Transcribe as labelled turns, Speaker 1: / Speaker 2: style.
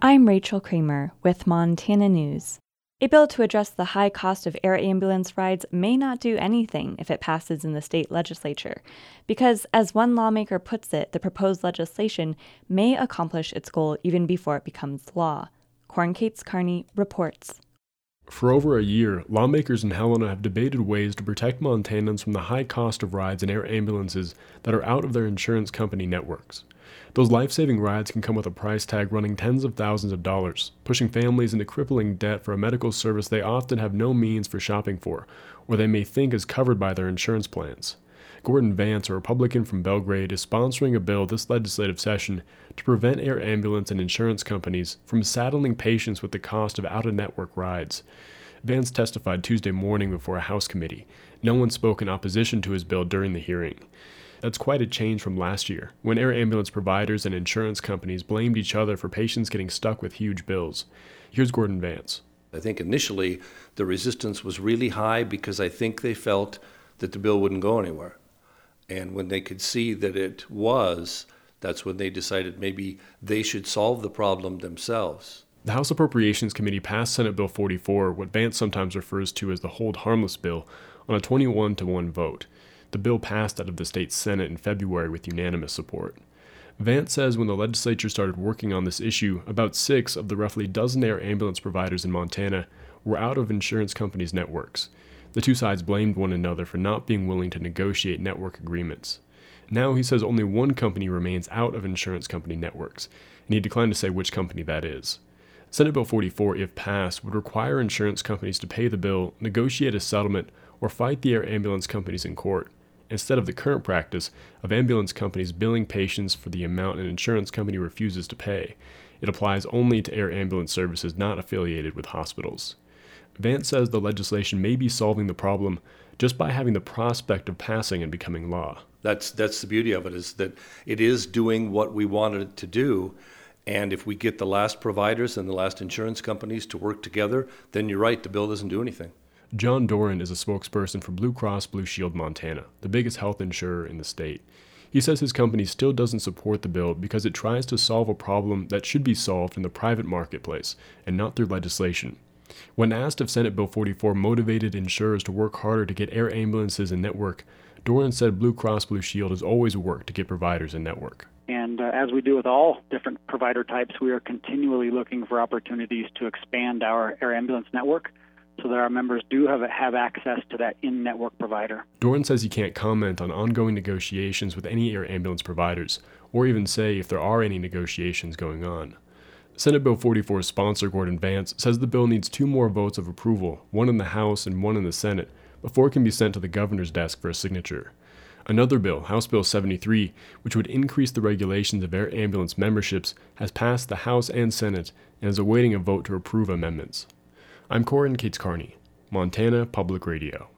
Speaker 1: I'm Rachel Kramer with Montana News. A bill to address the high cost of air ambulance rides may not do anything if it passes in the state legislature, because, as one lawmaker puts it, the proposed legislation may accomplish its goal even before it becomes law. Corn Cates Carney reports.
Speaker 2: For over a year, lawmakers in Helena have debated ways to protect Montanans from the high cost of rides in air ambulances that are out of their insurance company networks. Those life-saving rides can come with a price tag running tens of thousands of dollars, pushing families into crippling debt for a medical service they often have no means for shopping for, or they may think is covered by their insurance plans. Gordon Vance, a Republican from Belgrade, is sponsoring a bill this legislative session to prevent air ambulance and insurance companies from saddling patients with the cost of out-of-network rides. Vance testified Tuesday morning before a House committee. No one spoke in opposition to his bill during the hearing. That's quite a change from last year, when air ambulance providers and insurance companies blamed each other for patients getting stuck with huge bills. Here's Gordon Vance.
Speaker 3: I think initially the resistance was really high because I think they felt that the bill wouldn't go anywhere. And when they could see that it was, that's when they decided maybe they should solve the problem themselves.
Speaker 2: The House Appropriations Committee passed Senate Bill 44, what Vance sometimes refers to as the Hold Harmless Bill, on a 21-1 vote. The bill passed out of the state Senate in February with unanimous support. Vance says when the legislature started working on this issue, about 6 of the roughly dozen air ambulance providers in Montana were out of insurance companies' networks. The two sides blamed one another for not being willing to negotiate network agreements. Now he says only one company remains out of insurance company networks, and he declined to say which company that is. Senate Bill 44, if passed, would require insurance companies to pay the bill, negotiate a settlement, or fight the air ambulance companies in court, instead of the current practice of ambulance companies billing patients for the amount an insurance company refuses to pay. It applies only to air ambulance services not affiliated with hospitals. Vance says the legislation may be solving the problem just by having the prospect of passing and becoming law.
Speaker 3: That's the beauty of it, is that it is doing what we wanted it to do. And if we get the last providers and the last insurance companies to work together, then you're right, the bill doesn't do anything.
Speaker 2: John Doran is a spokesperson for Blue Cross Blue Shield Montana, the biggest health insurer in the state. He says his company still doesn't support the bill because it tries to solve a problem that should be solved in the private marketplace and not through legislation. When asked if Senate Bill 44 motivated insurers to work harder to get air ambulances in network, Doran said Blue Cross Blue Shield has always worked to get providers in network.
Speaker 4: And as we do with all different provider types, we are continually looking for opportunities to expand our air ambulance network so that our members do have access to that in-network provider.
Speaker 2: Doran says he can't comment on ongoing negotiations with any air ambulance providers, or even say if there are any negotiations going on. Senate Bill 44's sponsor, Gordon Vance, says the bill needs 2 more votes of approval, one in the House and one in the Senate, before it can be sent to the governor's desk for a signature. Another bill, House Bill 73, which would increase the regulations of air ambulance memberships, has passed the House and Senate and is awaiting a vote to approve amendments. I'm Corn Cates Carney, Montana Public Radio.